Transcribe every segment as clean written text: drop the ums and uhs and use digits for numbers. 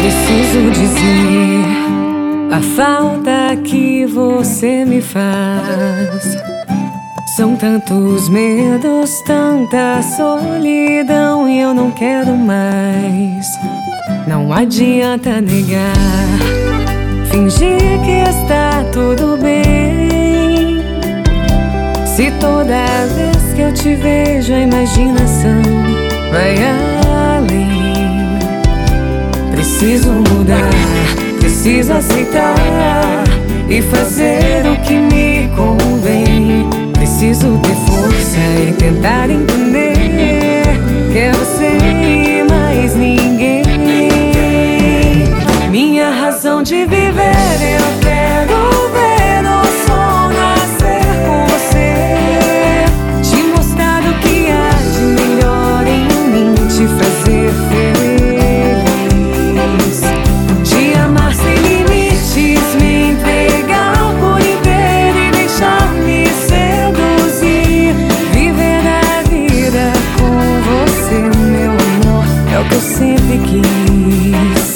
Preciso dizer a falta que você me faz. São tantos medos, tanta solidão e eu não quero mais. Não adianta negar, fingir que está tudo bem. Se toda vez que eu te vejo a imaginação vai além. Preciso mudar, preciso aceitar e fazer o que me convém. Preciso ter força e tentar entender que é você e mais ninguém. Minha razão de viver, eu quero ver o sol nascer com você, te mostrar o que há de melhor em mim, te fazer feliz, te amar sem limites, me entregar por inteiro e deixar-me seduzir. Viver a vida com você, meu amor, é o que eu sempre quis.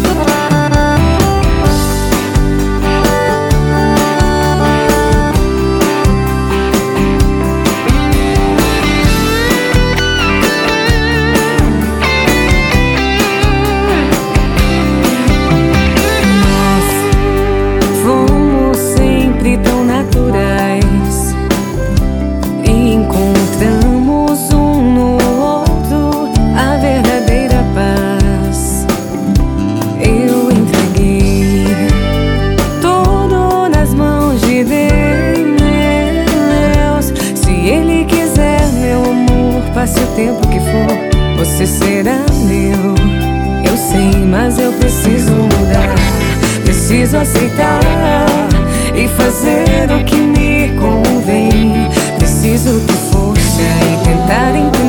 Tão naturais e encontramos um no outro a verdadeira paz. Eu entreguei tudo nas mãos de Deus. Se Ele quiser, meu amor, passe o tempo que for, você será meu. Eu sei, mas eu preciso mudar, preciso aceitar e fazer o que me convém. Preciso ter força e tentar entender